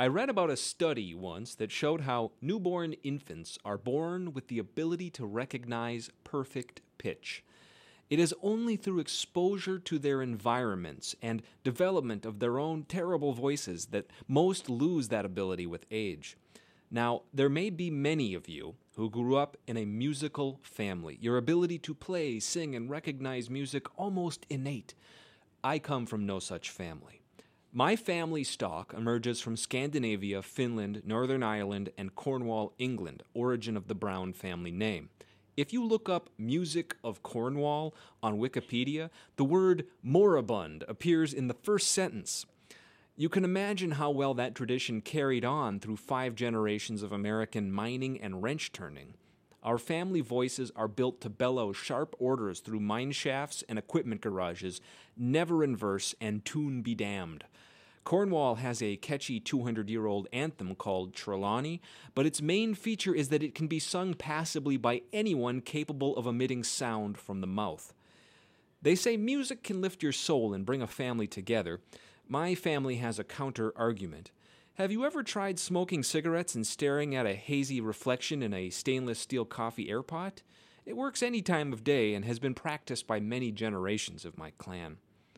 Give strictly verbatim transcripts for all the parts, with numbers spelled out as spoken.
I read about a study once that showed how newborn infants are born with the ability to recognize perfect pitch. It is only through exposure to their environments and development of their own terrible voices that most lose that ability with age. Now, there may be many of you who grew up in a musical family, your ability to play, sing, and recognize music almost innate. I come from no such family. My family stock emerges from Scandinavia, Finland, Northern Ireland, and Cornwall, England, origin of the Brown family name. If you look up Music of Cornwall on Wikipedia, the word moribund appears in the first sentence. You can imagine how well that tradition carried on through five generations of American mining and wrench turning. Our family voices are built to bellow sharp orders through mine shafts and equipment garages, never in verse and tune be damned. Cornwall has a catchy two hundred year old anthem called Trelawney, but its main feature is that it can be sung passably by anyone capable of emitting sound from the mouth. They say music can lift your soul and bring a family together. My family has a counter-argument. Have you ever tried smoking cigarettes and staring at a hazy reflection in a stainless steel coffee airpot? It works any time of day and has been practiced by many generations of my clan.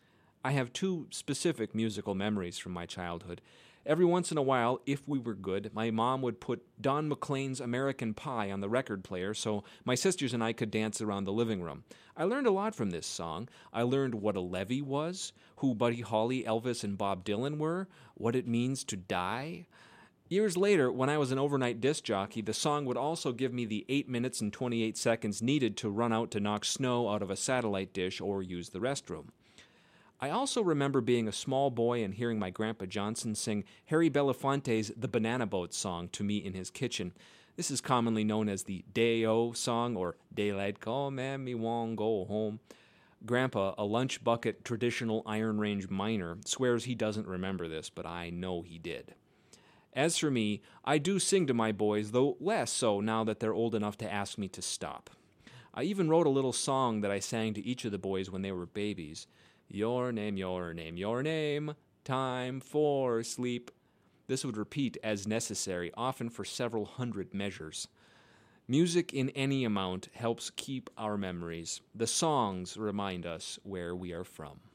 I have two specific musical memories from my childhood. Every once in a while, if we were good, my mom would put Don McLean's American Pie on the record player so my sisters and I could dance around the living room. I learned a lot from this song. I learned what a levee was, who Buddy Holly, Elvis, and Bob Dylan were, what it means to die. Years later, when I was an overnight disc jockey, the song would also give me the eight minutes and twenty-eight seconds needed to run out to knock snow out of a satellite dish or use the restroom. I also remember being a small boy and hearing my Grandpa Johnson sing Harry Belafonte's The Banana Boat song to me in his kitchen. This is commonly known as the Day-O song or Daylight Come and me won't go home. Grandpa, a lunch bucket traditional Iron Range miner, swears he doesn't remember this, but I know he did. As for me, I do sing to my boys, though less so now that they're old enough to ask me to stop. I even wrote a little song that I sang to each of the boys when they were babies. Your name, your name, your name, time for sleep. This would repeat as necessary, often for several hundred measures. Music in any amount helps keep our memories. The songs remind us where we are from.